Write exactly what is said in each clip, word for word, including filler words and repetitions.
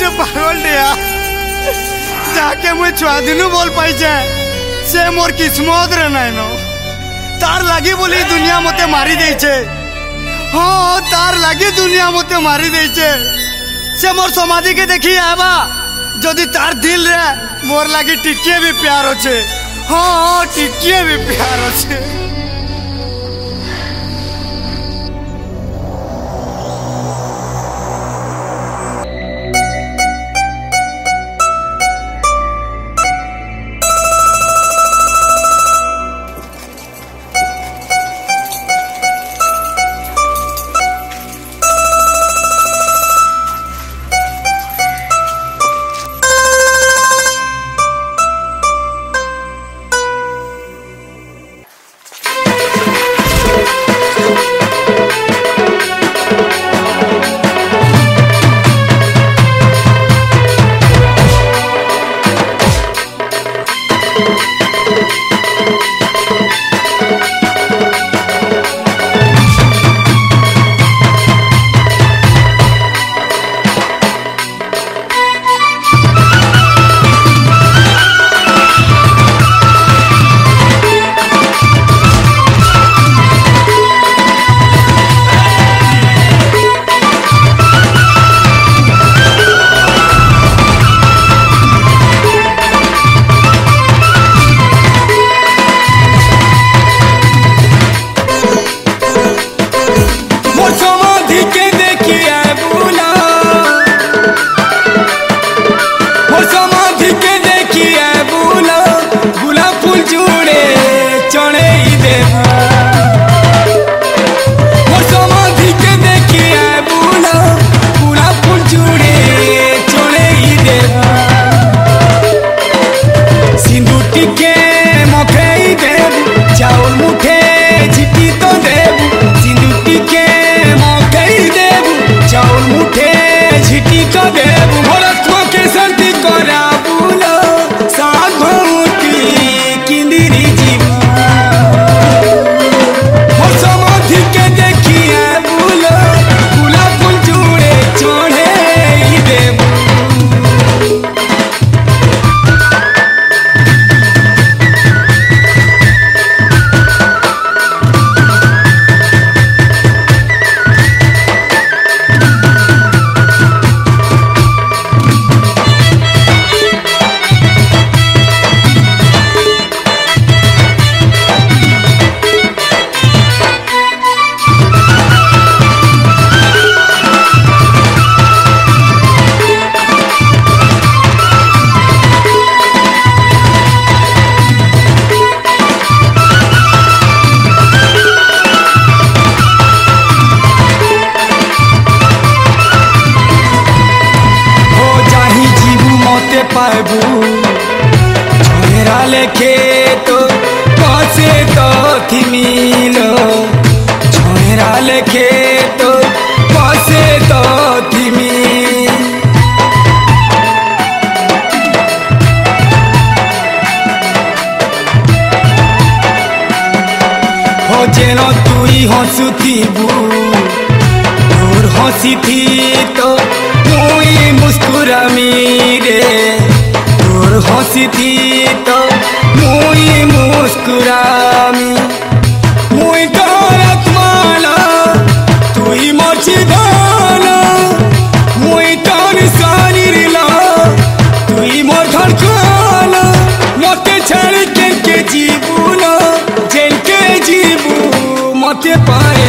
गोटे पागल डिया जाके मुझे छुआ दिनु बोल पाई से मोर किस्मत रे नाइन तार लगी बोली दुनिया मते मारी दे छे। हाँ तार लगी दुनिया मते मारी दे छे से मोर समाधि के देखी आबा जदि तार दिल रे मोर लगी टिकिए भी प्यार होचे। हाँ टिकिए भी प्यार होचे। लेखे तो कसे तो थी मिलो छोरा लेखे तो कसे तो थी मिल हो जेनो तुई हंसुथिबू तोर हंसी थी तो मुई मुस्कुरामी रे तोर हंसी थी तो मुई मुस्कुरामी मुई तोर आत्माला तुई मोची दाना मुई तोर शरीर ला तुई मोर धड़कना मते छाड़ के के जीबू ना जेल के जीबू मते पाए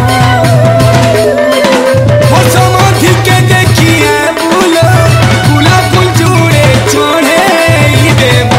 हो समाधि के देखिए बुला बुला फूल जुड़े चढ़े ही देवा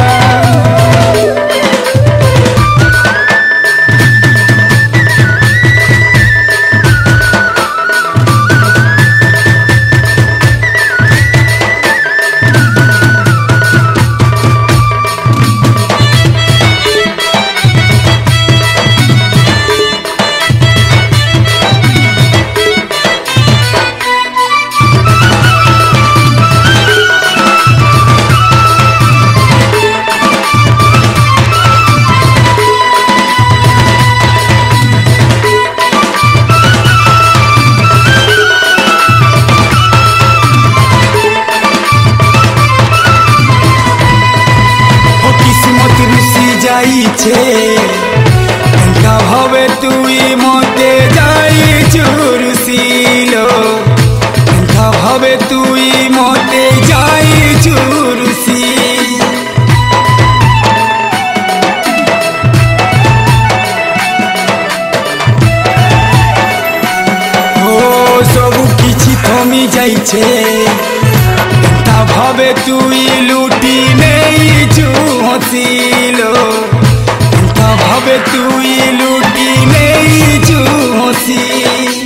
যাইছে তা ভাবে তুই লুটি নেই চুহছিল তা ভাবে তুই লুটি নেই চুহছিল